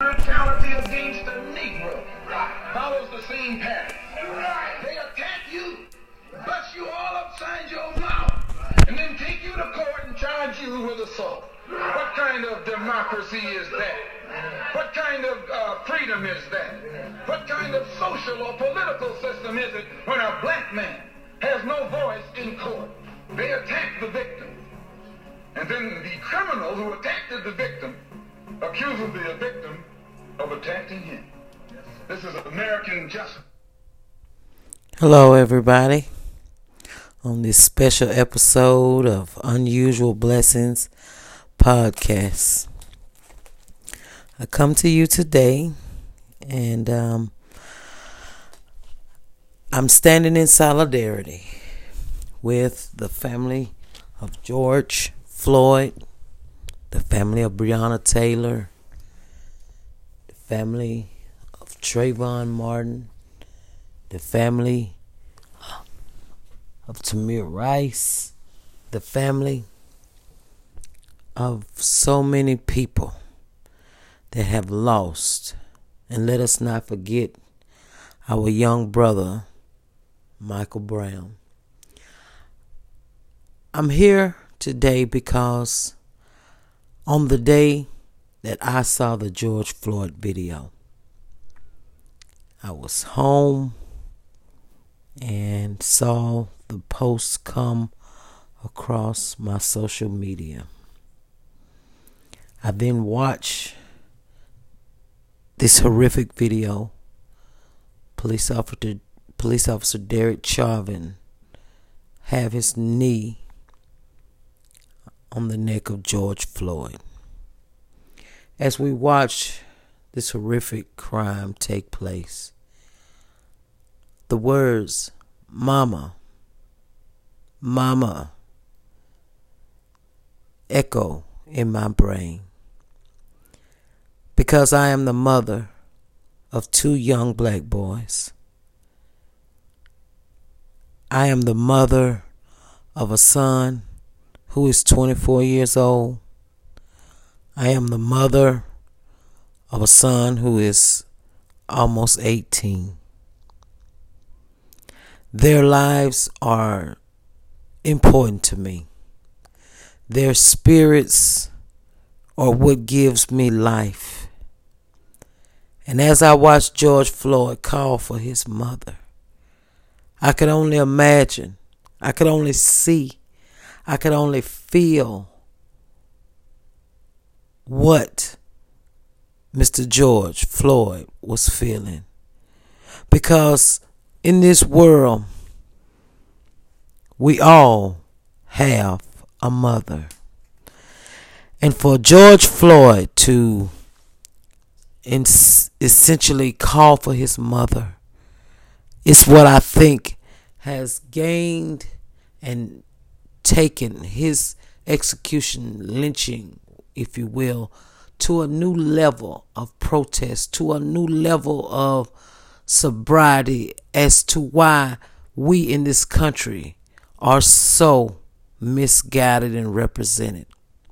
Brutality against the Negro follows the same pattern. They attack you, bust you all upside your mouth, and then take you to court and charge you with assault. What kind of democracy is that? What kind of freedom is that? What kind of social or political system is it when a black man has no voice in court? They attack the victim. And then the criminal who attacked the victim accuses the victim of attacking him. This is American justice. Hello, everybody. On this special episode of Unusual Blessings podcast, I come to you today, and I'm standing in solidarity with the family of George Floyd, the family of Breonna Taylor, the family of Trayvon Martin, the family of Tamir Rice, the family of so many people that have lost. And let us not forget our young brother, Michael Brown. I'm here today because on the day that I saw the George Floyd video, I was home and saw the posts come across my social media. I then watched this horrific video. Police officer Derek Chauvin have his knee on the neck of George Floyd. As we watch this horrific crime take place, the words, "Mama, Mama," echo in my brain, because I am the mother of two young black boys. I am the mother of a son who is 24 years old. I am the mother of a son who is almost 18. Their lives are important to me. Their spirits are what gives me life. And as I watched George Floyd call for his mother, I could only imagine, I could only see, I could only feel what Mr. George Floyd was feeling. Because in this world, we all have a mother. And for George Floyd to essentially call for his mother is what I think has gained and taken his execution, lynching, if you will, to a new level of protest, to a new level of sobriety as to why we in this country are so misguided and represented.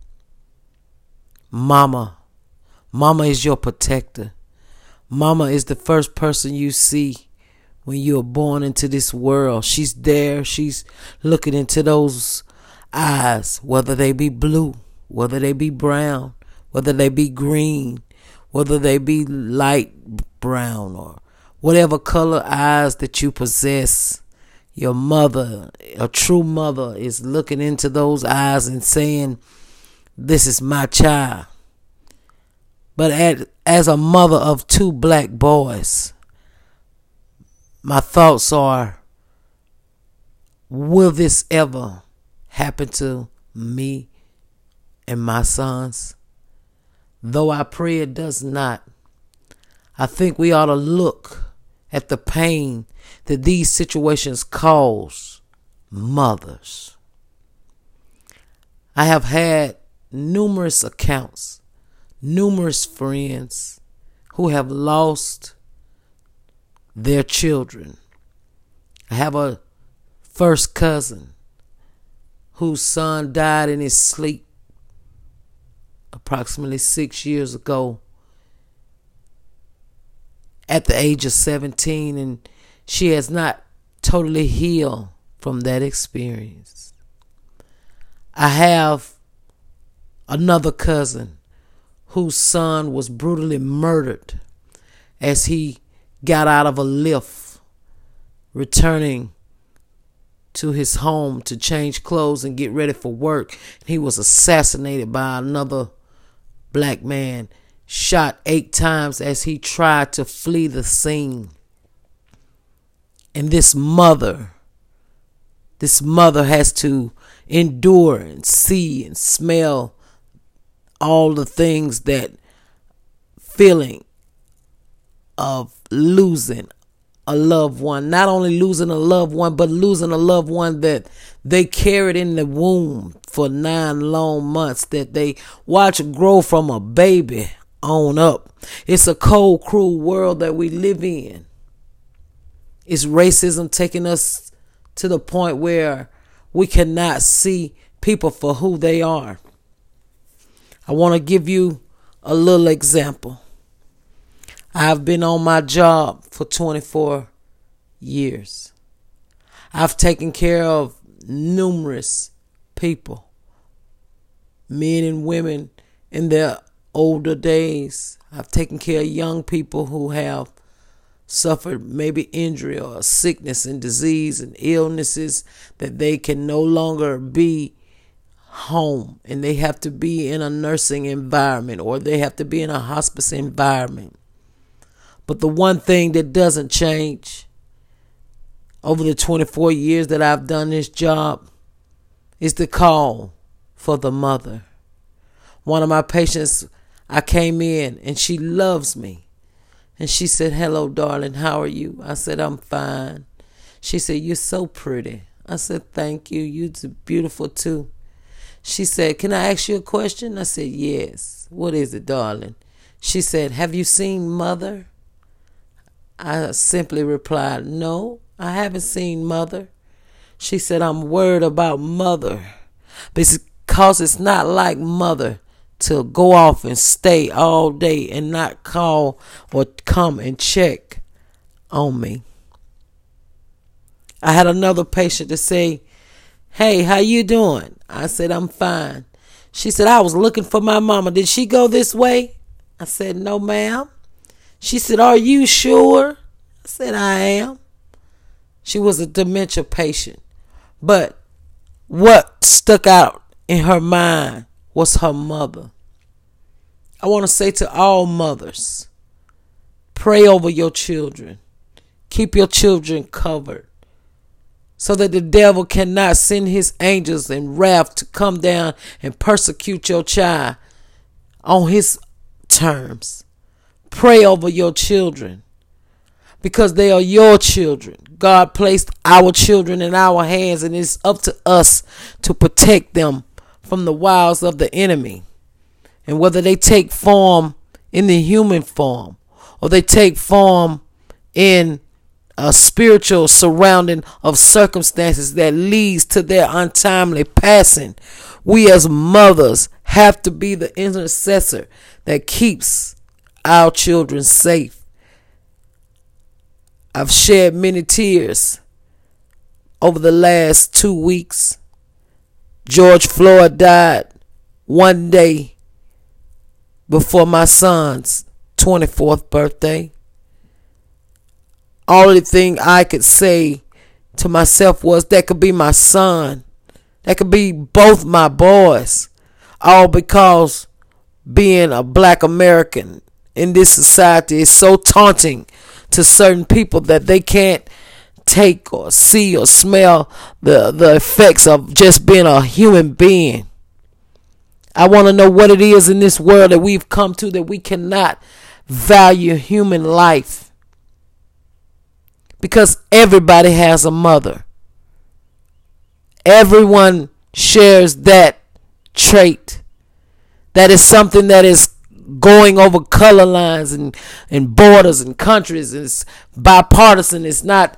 Mama is your protector. Mama is the first person you see when you're born into this world. She's there. She's looking into those eyes, whether they be blue, whether they be brown, whether they be green, whether they be light brown, or whatever color eyes that you possess. Your mother, a true mother, is looking into those eyes and saying, "This is my child." But as a mother of two black boys, my thoughts are, will this ever happen to me and my sons? Though I pray it does not. I think we ought to look at the pain that these situations cause mothers. I have had numerous accounts, numerous friends who have lost their children. I have a first cousin whose son died in his sleep approximately 6 years ago at the age of 17, and she has not totally healed from that experience. I have another cousin whose son was brutally murdered as he got out of a lift returning to his home to change clothes and get ready for work. He was assassinated by another black man, shot 8 times as he tried to flee the scene. And this mother has to endure and see and smell all the things that feeling of losing a loved one. Not only losing a loved one, but losing a loved one that they carried in the womb for 9 long months, that they watch grow from a baby on up. It's a cold, cruel world that we live in. It's racism taking us to the point where we cannot see people for who they are. I want to give you a little example. I've been on my job for 24 years. I've taken care of numerous people, men and women in their older days. I've taken care of young people who have suffered maybe injury or sickness and disease and illnesses that they can no longer be home and they have to be in a nursing environment or they have to be in a hospice environment. But the one thing that doesn't change over the 24 years that I've done this job is the call for the mother. One of my patients, I came in and she loves me. And she said, "Hello, darling, how are you?" I said, "I'm fine." She said, "You're so pretty." I said, "Thank you. You're beautiful too." She said, "Can I ask you a question?" I said, "Yes." "What is it, darling?" She said, "Have you seen Mother?" I simply replied, "No, I haven't seen Mother." She said, "I'm worried about Mother because it's not like Mother to go off and stay all day and not call or come and check on me." I had another patient to say, "Hey, how you doing?" I said, "I'm fine." She said, "I was looking for my mama. Did she go this way?" I said, "No, ma'am." She said, "Are you sure?" I said, "I am." She was a dementia patient, but what stuck out in her mind was her mother. I want to say to all mothers, pray over your children. Keep your children covered so that the devil cannot send his angels in wrath to come down and persecute your child on his terms. Pray over your children because they are your children. God placed our children in our hands, and it's up to us to protect them from the wiles of the enemy. And whether they take form in the human form or they take form in a spiritual surrounding of circumstances that leads to their untimely passing, we as mothers have to be the intercessor that keeps our children safe. I've shed many tears over the last 2 weeks. George Floyd died one day before my son's 24th birthday. Only thing I could say to myself was that could be my son. That could be both my boys. All because being a black American in this society is so taunting to certain people that they can't take or see or smell the effects of just being a human being. I want to know what it is in this world that we've come to that we cannot value human life. Because everybody has a mother. Everyone shares that trait. That is something that is going over color lines and borders and countries. It's bipartisan. It's not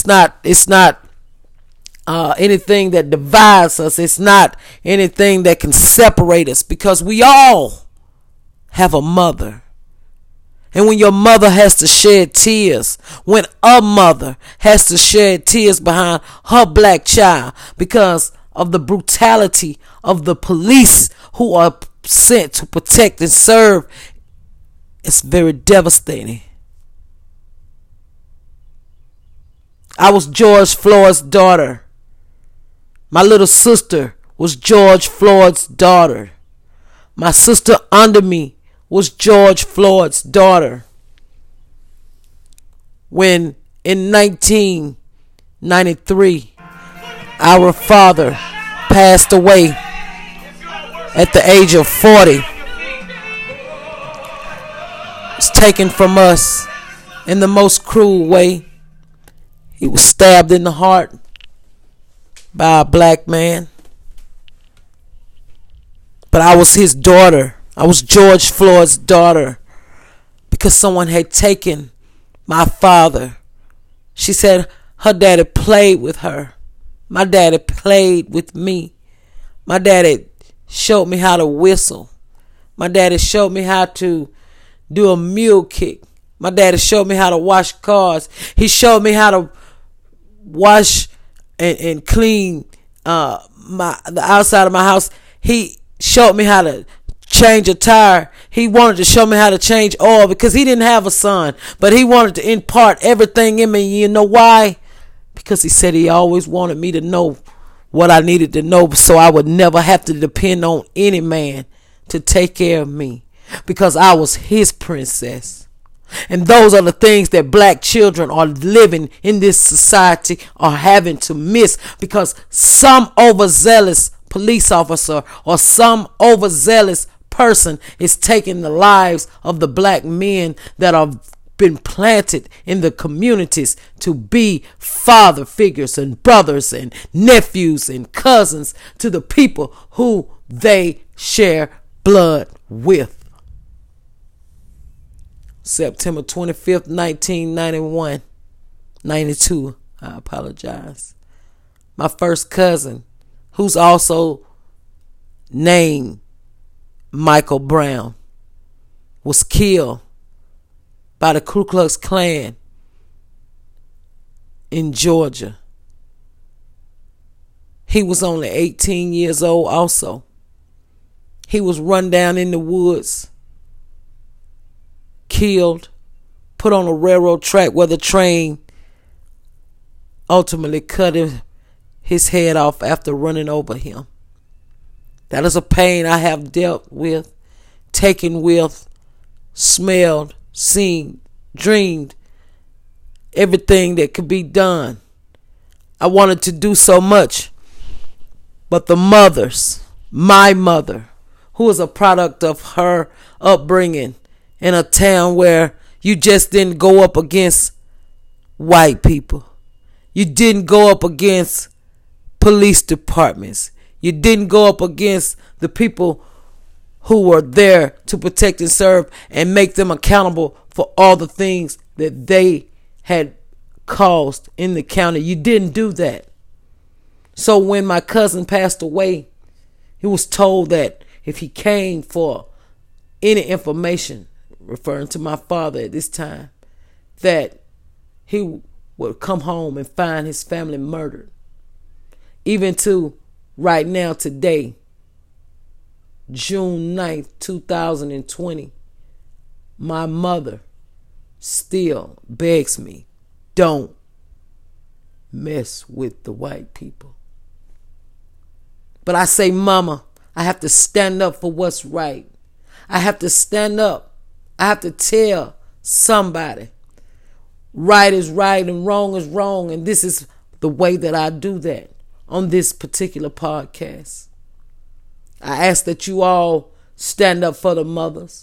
anything that divides us. It's not anything that can separate us, because we all have a mother. And when your mother has to shed tears, when a mother has to shed tears behind her black child because of the brutality of the police who are sent to protect and serve, it's very devastating. I was George Floyd's daughter. My little sister was George Floyd's daughter. My sister under me was George Floyd's daughter. When in 1993, our father passed away at the age of 40. Was taken from us in the most cruel way. He was stabbed in the heart by a black man. But I was his daughter. I was George Floyd's daughter because someone had taken my father. She said her daddy played with her. My daddy played with me. My daddy showed me how to whistle. My daddy showed me how to do a mule kick. My daddy showed me how to wash cars. He showed me how to wash and clean the outside of my house. He showed me how to change a tire. He wanted to show me how to change oil because he didn't have a son, but he wanted to impart everything in me. You know why? Because he said he always wanted me to know what I needed to know so I would never have to depend on any man to take care of me, because I was his princess. And those are the things that black children are living in this society are having to miss, because some overzealous police officer or some overzealous person is taking the lives of the black men that have been planted in the communities to be father figures and brothers and nephews and cousins to the people who they share blood with. September 25th, 1991, 92, I apologize. My first cousin, who's also named Michael Brown, was killed by the Ku Klux Klan in Georgia. He was only 18 years old also. He was run down in the woods, killed, put on a railroad track where the train ultimately cut his head off after running over him. That is a pain I have dealt with, taken with, smelled, seen, dreamed, everything that could be done. I wanted to do so much, but the mothers, my mother, who was a product of her upbringing in a town where you just didn't go up against white people. You didn't go up against police departments. You didn't go up against the people who were there to protect and serve and make them accountable for all the things that they had caused in the county. You didn't do that. So when my cousin passed away, he was told that if he came for any information, referring to my father at this time, that he would come home and find his family murdered. Even to right now, today, June 9th, 2020, my mother still begs me, don't mess with the white people. But I say, Mama, I have to stand up for what's right. I have to stand up. I have to tell somebody right is right and wrong is wrong. And this is the way that I do that on this particular podcast. I ask that you all stand up for the mothers.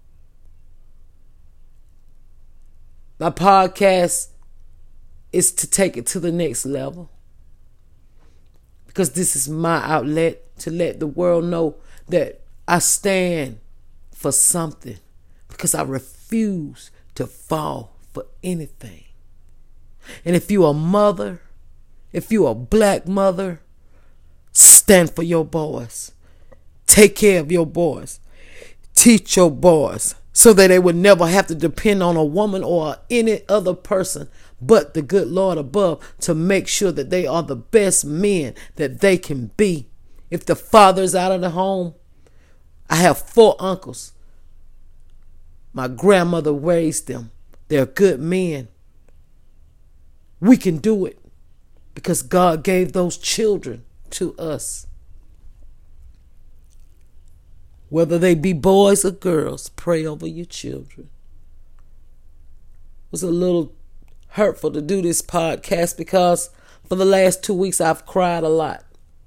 My podcast is to take it to the next level, because this is my outlet to let the world know that I stand for something, because I refuse to fall for anything. And if you're a mother, if you're a black mother, stand for your boys. Take care of your boys. Teach your boys. so that they would never have to depend on a woman or any other person but the good Lord above to make sure that they are the best men that they can be. If the father's out of the home, I have 4 uncles. My grandmother raised them. They're good men. We can do it because God gave those children to us. Whether they be boys or girls, pray over your children. It was a little hurtful to do this podcast because for the last 2 weeks I've cried a lot.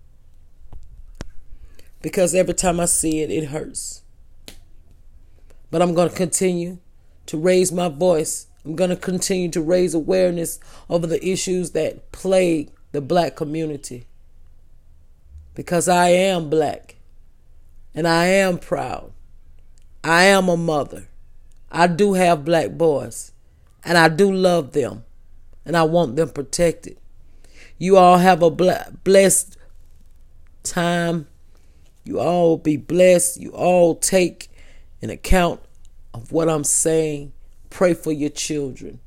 Because every time I see it, it hurts. But I'm going to continue to raise my voice. I'm going to continue to raise awareness over the issues that plague the black community. Because I am black. And I am proud. I am a mother. I do have black boys. And I do love them. And I want them protected. You all have a blessed time. You all be blessed. You all take an account of what I'm saying. Pray for your children.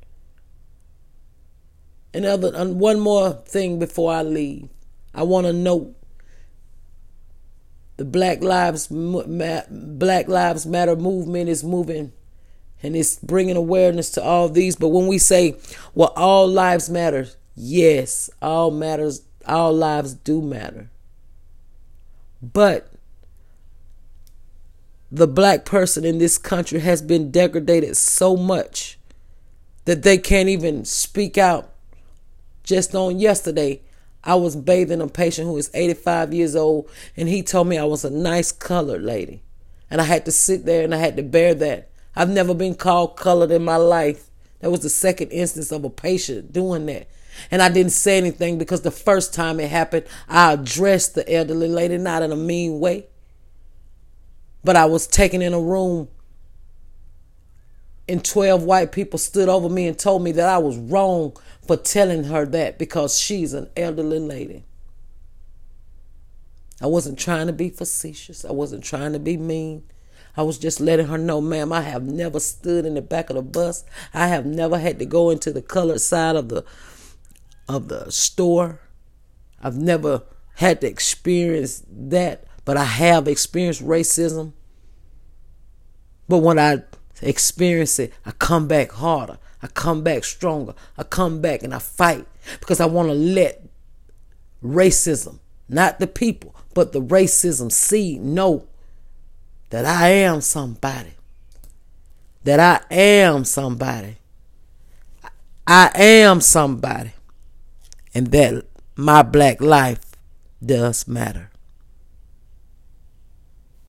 And one more thing before I leave. I want to note the Black Lives Matter movement is moving, and it's bringing awareness to all these. But when we say, well, all lives matter, yes, all lives do matter. But the black person in this country has been degraded so much that they can't even speak out. Just on yesterday, I was bathing a patient who is 85 years old, and he told me I was a nice colored lady. And I had to sit there and I had to bear that. I've never been called colored in my life. That was the second instance of a patient doing that. And I didn't say anything because the first time it happened, I addressed the elderly lady, not in a mean way. But I was taken in a room and 12 white people stood over me and told me that I was wrong for telling her that because she's an elderly lady. I wasn't trying to be facetious. I wasn't trying to be mean. I was just letting her know, ma'am, I have never stood in the back of the bus. I have never had to go into the colored side of the store. I've never had to experience that, but I have experienced racism. But when I experience it, I come back harder. I come back stronger. I come back and I fight because I want to let racism, not the people, but the racism know that I am somebody. That I am somebody. I am somebody. And that my black life does matter.